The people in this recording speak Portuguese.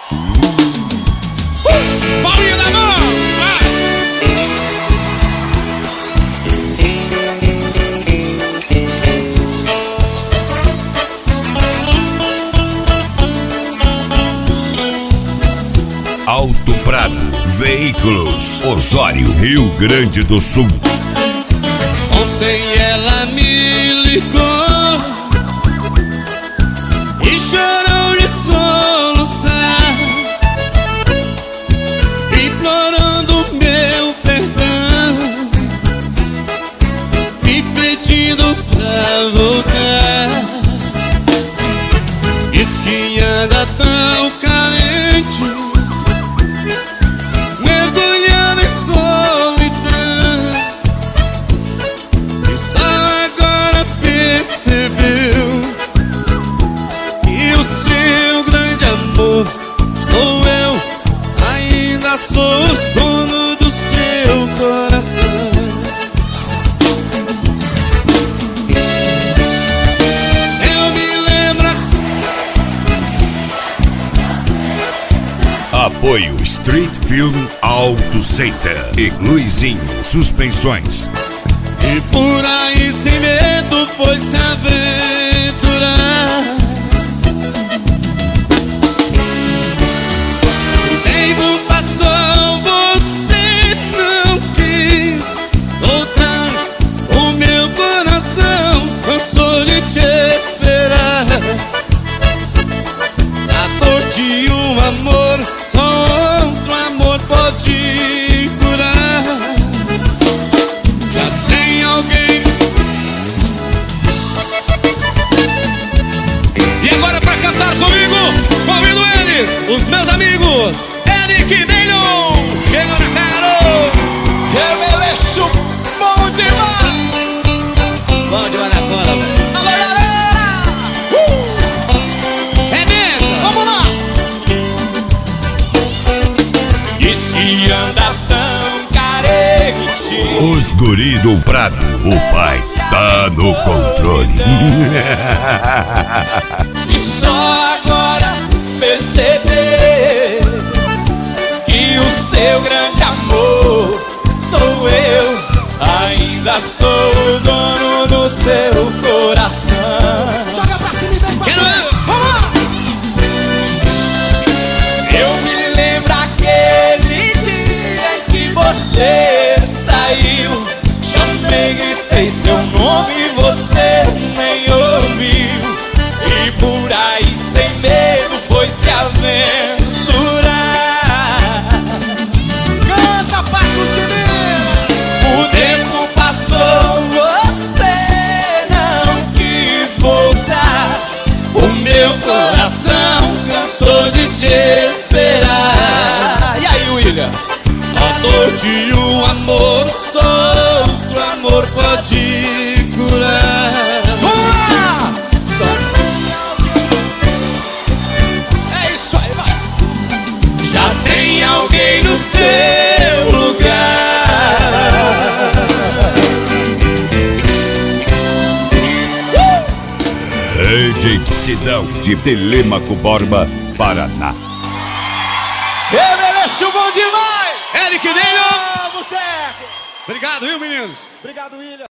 Paulinho da mão! Auto Prada Veículos, Osório, Rio Grande do Sul. Ontem ela me ligou e chorou de soluçar, implorando meu perdão e pedindo pra voltar. Diz que anda tão carente, mergulhando em solidão, e só agora percebeu que o seu grande amor sou eu. Ainda sou o dono do seu coração. Eu me lembro. Apoio Street Film Auto Center e Luizinho Suspensões. E por aí sem medo foi se aventurar. O tempo passou, você não quis voltar. O meu coração cansou de te esperar. A dor de um amor só outro amor pode curar. Já tem alguém. E agora pra cantar comigo, convido eles, os meus amigos Eric e Neilon. Chega na cara. Revelaço, bom demais. Bom demais na cola, velho. Alô, galera! Rebenta, vamos lá. Diz que anda tão carente. Os guri do Prada, o pai tá no controle. E só agora perceber que o seu grande amor sou eu. Ainda sou o dono do seu coração. Joga pra cima e vem pra Quero cima. eu. Vamos lá! Eu me lembro aquele dia em que você saiu. Chamei, gritei seu nome e você nem ouviu. E por aí sem medo foi se aventurar. Canta, Marcos Minas. O tempo passou, você não quis voltar. O meu coração cansou de te esperar. E aí, William? A dor de um amor só outro amor pode curar. Vamos lá! Só é isso aí, vai! Já tem alguém no seu lugar. Rede Cidão de Telêmaco Borba, Paraná. Revelaço, bom demais! Eric Neilon! Ah, boteco. Obrigado, viu, meninos? Obrigado, William.